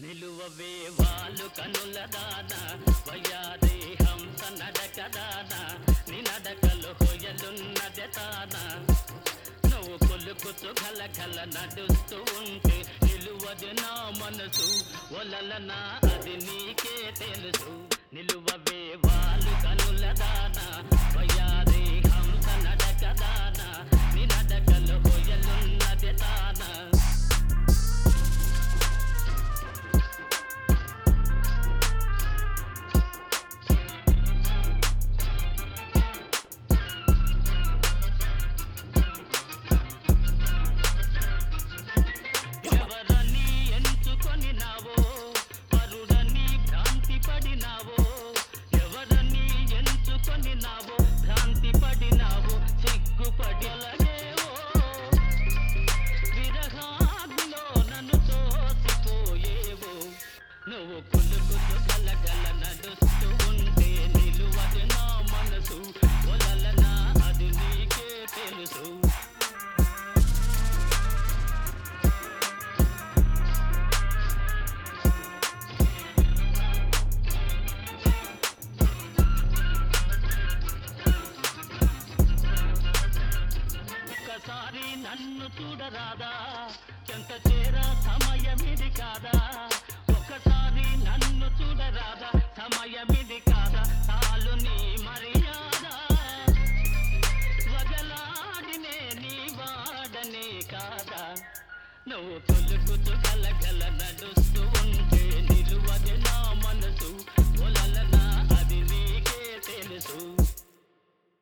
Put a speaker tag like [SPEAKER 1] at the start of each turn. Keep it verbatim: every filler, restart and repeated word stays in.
[SPEAKER 1] నిలువవే వాళ్ళు కనుల దాన వయ్యారి హంస నడక దాన నీ నడకలు హొయలున్నదే తాన నువ్వు కొలుకుతూ గల గల నడుస్తూ ఉంటే నిలువది నా మనసు ఒలలనా అది నీకే తెలుసు నిలువవే వాళ్ళు కనుల దాన వయ్యారి హంస నడక దాన నీ నడకలు హొయలున్నదే తాన నువ్వు కొలుకుతూ గల గల నడుస్తూ ఉంటే నిలువది నా మనసు ఒలలనా అది నీకే తెలుసు ఒక్కసారి నన్ను చూడరాదా చెంత చేర సమయమిది కాదా ఒక్కసారి నన్ను చూడరాదా